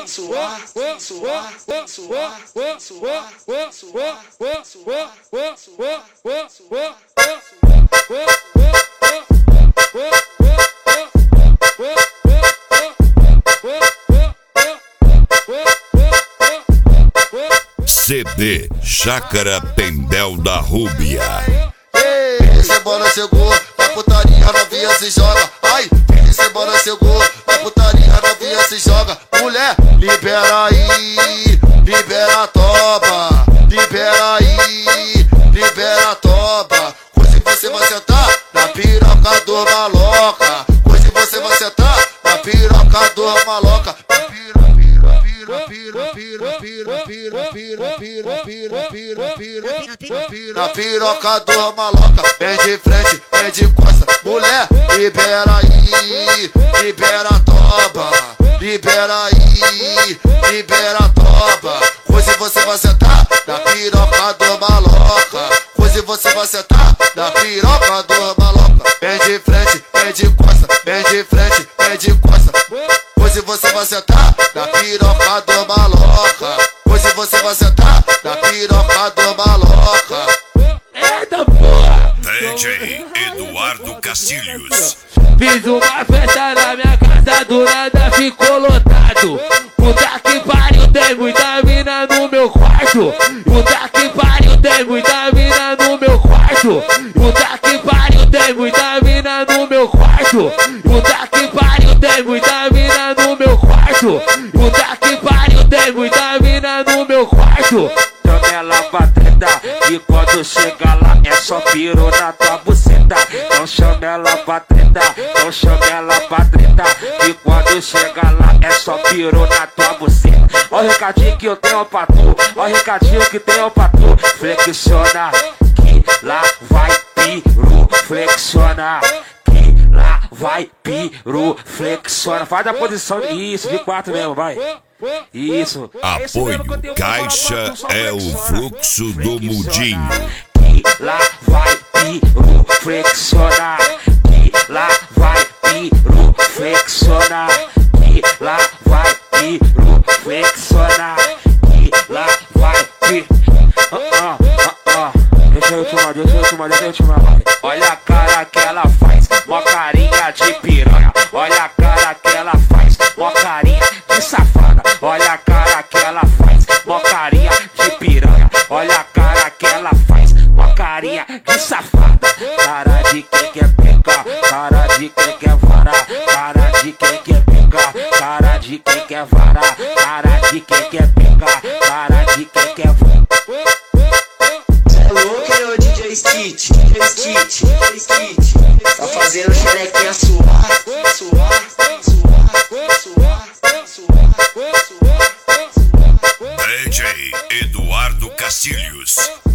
CD Chácara Pembel da Rúbia. Ei, cebola chegou, a putaria novinha se joga. Ai, cebola chegou, a putaria novinha se joga. Mulher, libera aí, libera a toba. Libera aí, libera a toba. Hoje você vai sentar na piroca do maloca. Hoje você vai sentar na piroca do maloca. Na piroca do maloca, vem de frente, vem de costa. Mulher, libera aí, libera a toba. Libera aí, libera a toba. Hoje você vai sentar na piroca do maloca. Hoje você vai sentar na piroca do maloca. Vem de frente, vem de costa, vem de frente, vem de costa. Hoje você vai sentar na piroca do maloca. Hoje você vai sentar na piroca do maloca. Eita porra! DJ Eduardo Castilhos. Fiz uma festa na minha casa, do nada ficou lotado. Puta que pariu, tem muita mina no meu quarto. Puta que pariu, tem muita mina no meu quarto. Puta que pariu, tem muita mina no meu quarto. Puta que pariu, tem muita mina no meu quarto. Puta que pariu, tem muita mina no meu quarto. Chama ela pra treta, e quando chega lá é só piro na tua buceta. Não chama ela pra treta, não chama ela pra treta, e quando chega lá é só piro na tua buceta. Ó o recadinho que eu tenho pra tu, ó o recadinho que tenho pra tu. Flexiona, que lá vai piru, flexiona. Lá vai piru, flexiona. Faz da posição, isso, de 4 mesmo, vai. Isso. Apoio Caixa é o fluxo do mudinho. Que lá vai piru, flexiona. Que lá vai piru, flexiona. Que lá vai piru, flexiona. Que lá vai piru. Deixa eu chamar. Olha a cara que ela faz, mó carinha de piranha. Olha a cara que ela faz, mó carinha de safada. Olha a cara que ela faz, mó carinha de piranha. Olha a cara que ela faz, mó carinha de safada. Cara de quem quer pegar, cara de quem quer varar. Cara de quem quer pegar, cara de quem quer varar. Cara de quem quer pegar, cara de quem quer varar. É louco, meu DJ Skit, tá fazendo xerequinha suar. DJ Eduardo Castilhos.